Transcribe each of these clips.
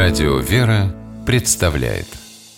Радио «Вера» представляет.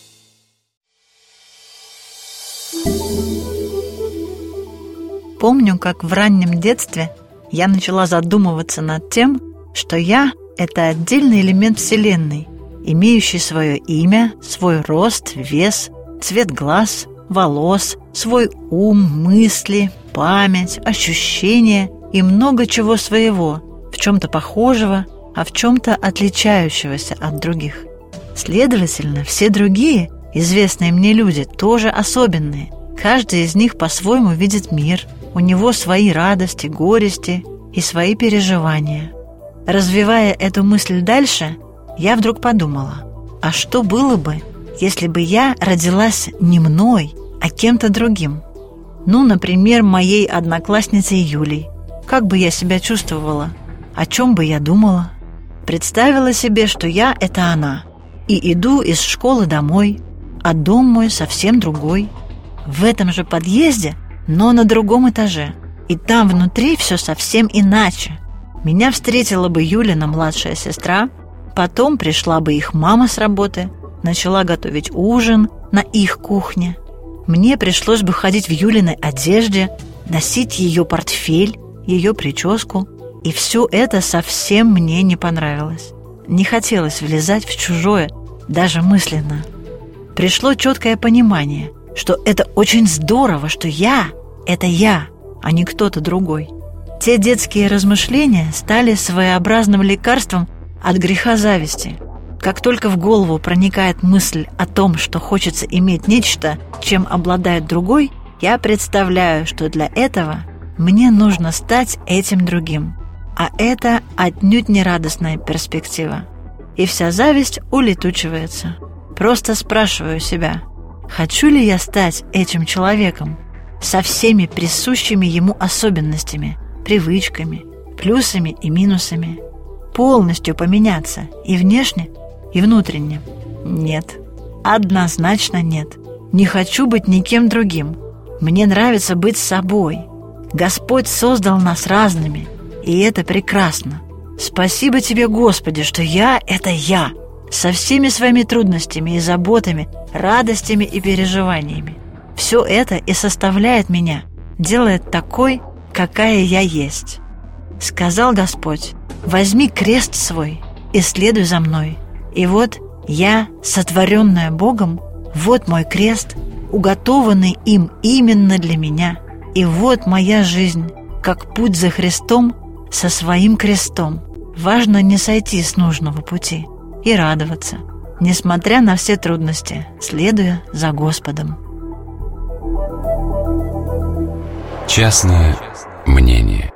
Помню, как в раннем детстве я начала задумываться над тем, что я – это отдельный элемент Вселенной, имеющий свое имя, свой рост, вес, цвет глаз, волос, свой ум, мысли, память, ощущения и много чего своего, в чем-то похожего, а в чем-то отличающегося от других. Следовательно, все другие, известные мне люди, тоже особенные. Каждый из них по-своему видит мир, у него свои радости, горести и свои переживания. Развивая эту мысль дальше, я вдруг подумала, а что было бы, если бы я родилась не мной, а кем-то другим? Ну, например, моей одноклассницей Юлей. Как бы я себя чувствовала? О чем бы я думала? Представила себе, что я – это она, и иду из школы домой, а дом мой совсем другой. В этом же подъезде, но на другом этаже, и там внутри все совсем иначе. Меня встретила бы Юлина младшая сестра, потом пришла бы их мама с работы, начала готовить ужин на их кухне. Мне пришлось бы ходить в Юлиной одежде, носить ее портфель, ее прическу, и все это совсем мне не понравилось. Не хотелось влезать в чужое, даже мысленно. Пришло четкое понимание, что это очень здорово, что я – это я, а не кто-то другой. Те детские размышления стали своеобразным лекарством от греха зависти. Как только в голову проникает мысль о том, что хочется иметь нечто, чем обладает другой, я представляю, что для этого мне нужно стать этим другим. А это отнюдь не радостная перспектива. И вся зависть улетучивается. Просто спрашиваю себя, хочу ли я стать этим человеком со всеми присущими ему особенностями, привычками, плюсами и минусами, полностью поменяться и внешне, и внутренне? Нет, однозначно нет. Не хочу быть никем другим. Мне нравится быть собой. Господь создал нас разными, и это прекрасно. Спасибо тебе, Господи, что я – это я, со всеми своими трудностями и заботами, радостями и переживаниями. Все это и составляет меня, делает такой, какая я есть. Сказал Господь: возьми крест свой и следуй за мной. И вот я, сотворенная Богом, вот мой крест, уготованный им именно для меня. И вот моя жизнь, как путь за Христом со своим крестом. Важно не сойти с нужного пути и радоваться, несмотря на все трудности, следуя за Господом. Частное мнение.